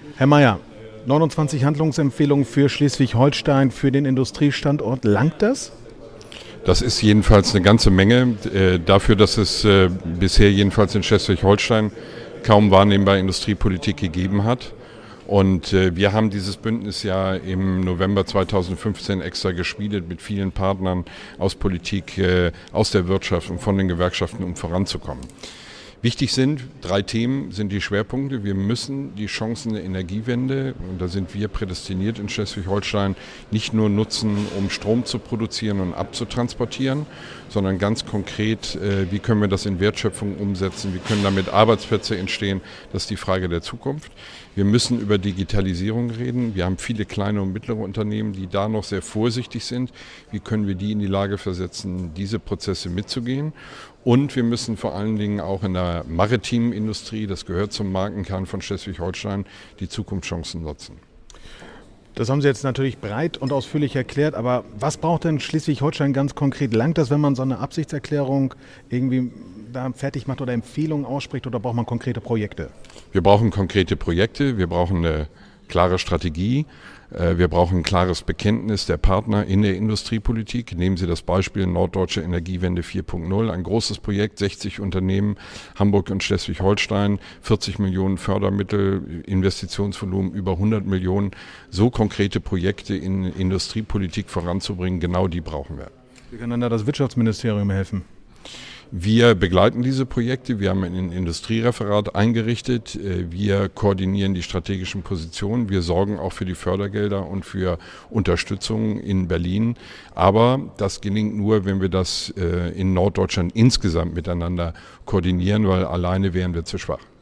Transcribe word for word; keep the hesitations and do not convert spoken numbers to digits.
Herr Mayer, neunundzwanzig Handlungsempfehlungen für Schleswig-Holstein, für den Industriestandort. Langt das? Das ist jedenfalls eine ganze Menge. Äh, dafür, dass es äh, bisher jedenfalls in Schleswig-Holstein kaum wahrnehmbare Industriepolitik gegeben hat. Und äh, wir haben dieses Bündnis ja im November zweitausendfünfzehn extra geschmiedet mit vielen Partnern aus Politik, äh, aus der Wirtschaft und von den Gewerkschaften, um voranzukommen. Wichtig sind, drei Themen sind die Schwerpunkte. Wir müssen die Chancen der Energiewende, und da sind wir prädestiniert in Schleswig-Holstein, nicht nur nutzen, um Strom zu produzieren und abzutransportieren, sondern ganz konkret, äh, wie können wir das in Wertschöpfung umsetzen, wie können damit Arbeitsplätze entstehen, das ist die Frage der Zukunft. Wir müssen über Digitalisierung reden. Wir haben viele kleine und mittlere Unternehmen, die da noch sehr vorsichtig sind. Wie können wir die in die Lage versetzen, diese Prozesse mitzugehen? Und wir müssen vor allen Dingen auch in der maritimen Industrie, das gehört zum Markenkern von Schleswig-Holstein, die Zukunftschancen nutzen. Das haben Sie jetzt natürlich breit und ausführlich erklärt, aber was braucht denn Schleswig-Holstein ganz konkret? Langt das, wenn man so eine Absichtserklärung irgendwie da fertig macht oder Empfehlungen ausspricht, oder braucht man konkrete Projekte? Wir brauchen konkrete Projekte, wir brauchen eine klare Strategie, wir brauchen ein klares Bekenntnis der Partner in der Industriepolitik. Nehmen Sie das Beispiel Norddeutsche Energiewende vier Punkt null, ein großes Projekt, sechzig Unternehmen, Hamburg und Schleswig-Holstein, vierzig Millionen Fördermittel, Investitionsvolumen über hundert Millionen. So konkrete Projekte in Industriepolitik voranzubringen, genau die brauchen wir. Wie kann dann da das Wirtschaftsministerium helfen? Wir begleiten diese Projekte, wir haben ein Industriereferat eingerichtet, wir koordinieren die strategischen Positionen, wir sorgen auch für die Fördergelder und für Unterstützung in Berlin. Aber das gelingt nur, wenn wir das in Norddeutschland insgesamt miteinander koordinieren, weil alleine wären wir zu schwach.